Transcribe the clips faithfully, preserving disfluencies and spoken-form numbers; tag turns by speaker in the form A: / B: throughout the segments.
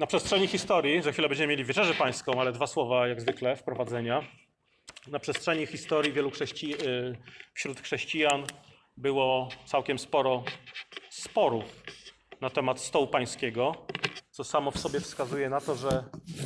A: Na przestrzeni historii, za chwilę będziemy mieli wieczerzę pańską, ale dwa słowa jak zwykle wprowadzenia. Na przestrzeni historii wielu chrześci... wśród chrześcijan było całkiem sporo sporów na temat stołu pańskiego, co samo w sobie wskazuje na to, że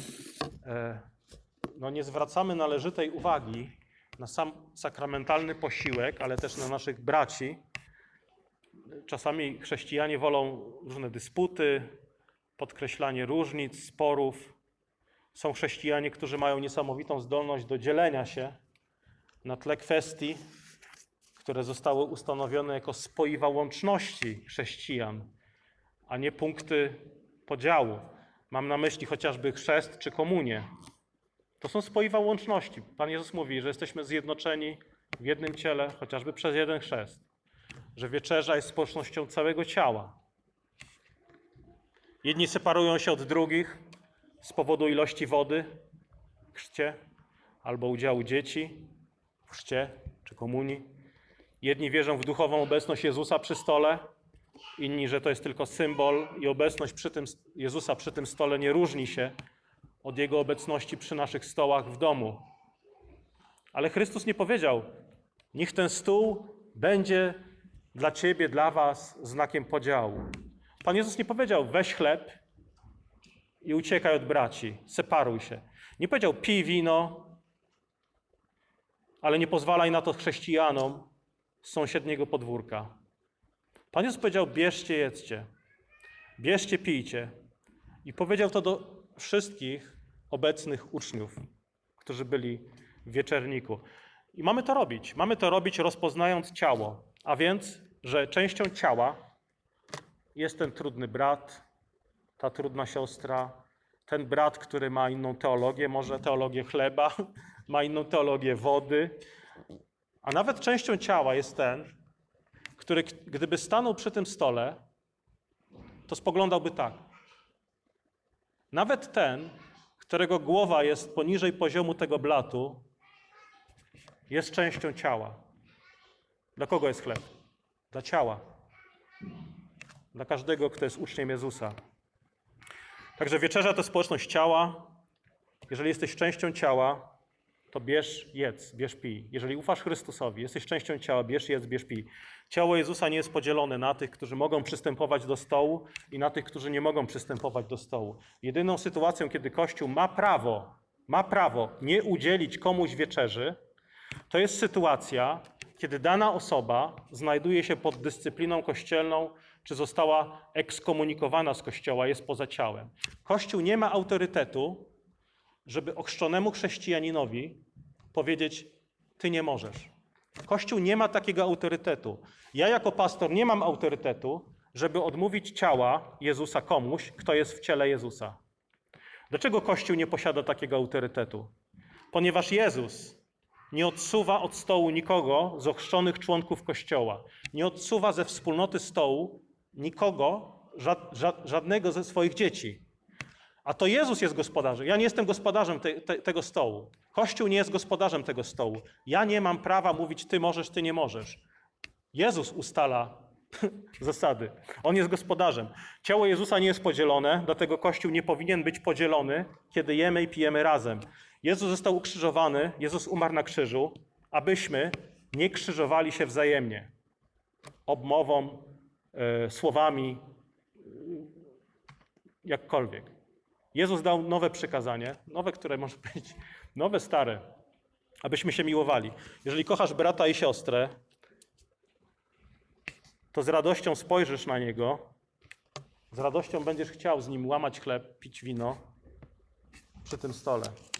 A: no, nie zwracamy należytej uwagi na sam sakramentalny posiłek, ale też na naszych braci. Czasami chrześcijanie wolą różne dysputy, podkreślanie różnic, sporów. Są chrześcijanie, którzy mają niesamowitą zdolność do dzielenia się na tle kwestii, które zostały ustanowione jako spoiwa łączności chrześcijan, a nie punkty podziału. Mam na myśli chociażby chrzest czy komunię. To są spoiwa łączności. Pan Jezus mówi, że jesteśmy zjednoczeni w jednym ciele, chociażby przez jeden chrzest. Że wieczerza jest społecznością całego ciała. Jedni separują się od drugich z powodu ilości wody w chrzcie albo udziału dzieci w chrzcie czy komunii. Jedni wierzą w duchową obecność Jezusa przy stole, inni, że to jest tylko symbol i obecność przy tym, Jezusa przy tym stole nie różni się od Jego obecności przy naszych stołach w domu. Ale Chrystus nie powiedział, niech ten stół będzie dla ciebie, dla was znakiem podziału. Pan Jezus nie powiedział, weź chleb i uciekaj od braci, separuj się. Nie powiedział, pij wino, ale nie pozwalaj na to chrześcijanom z sąsiedniego podwórka. Pan Jezus powiedział, bierzcie, jedzcie, bierzcie, pijcie. I powiedział to do wszystkich obecnych uczniów, którzy byli w wieczerniku. I mamy to robić. Mamy to robić rozpoznając ciało. A więc, że częścią ciała jest ten trudny brat, ta trudna siostra, ten brat, który ma inną teologię, może teologię chleba, ma inną teologię wody. A nawet częścią ciała jest ten, który gdyby stanął przy tym stole, to spoglądałby tak. Nawet ten, którego głowa jest poniżej poziomu tego blatu, jest częścią ciała. Dla kogo jest chleb? Dla ciała. Dla każdego, kto jest uczniem Jezusa. Także wieczerza to społeczność ciała. Jeżeli jesteś częścią ciała, to bierz, jedz, bierz, pij. Jeżeli ufasz Chrystusowi, jesteś częścią ciała, bierz, jedz, bierz, pij. Ciało Jezusa nie jest podzielone na tych, którzy mogą przystępować do stołu i na tych, którzy nie mogą przystępować do stołu. Jedyną sytuacją, kiedy Kościół ma prawo, ma prawo nie udzielić komuś wieczerzy, to jest sytuacja, kiedy dana osoba znajduje się pod dyscypliną kościelną, czy została ekskomunikowana z Kościoła, jest poza ciałem. Kościół nie ma autorytetu, żeby ochrzczonemu chrześcijaninowi powiedzieć, ty nie możesz. Kościół nie ma takiego autorytetu. Ja jako pastor nie mam autorytetu, żeby odmówić ciała Jezusa komuś, kto jest w ciele Jezusa. Dlaczego Kościół nie posiada takiego autorytetu? Ponieważ Jezus nie odsuwa od stołu nikogo z ochrzczonych członków Kościoła. Nie odsuwa ze wspólnoty stołu nikogo, żadnego ze swoich dzieci. A to Jezus jest gospodarzem. Ja nie jestem gospodarzem te, te, tego stołu. Kościół nie jest gospodarzem tego stołu. Ja nie mam prawa mówić, ty możesz, ty nie możesz. Jezus ustala zasady. On jest gospodarzem. Ciało Jezusa nie jest podzielone, dlatego Kościół nie powinien być podzielony, kiedy jemy i pijemy razem. Jezus został ukrzyżowany, Jezus umarł na krzyżu, abyśmy nie krzyżowali się wzajemnie. Obmową, e, słowami, jakkolwiek. Jezus dał nowe przykazanie, nowe, które może być, nowe, stare, abyśmy się miłowali. Jeżeli kochasz brata i siostrę, to z radością spojrzysz na niego, z radością będziesz chciał z nim łamać chleb, pić wino przy tym stole.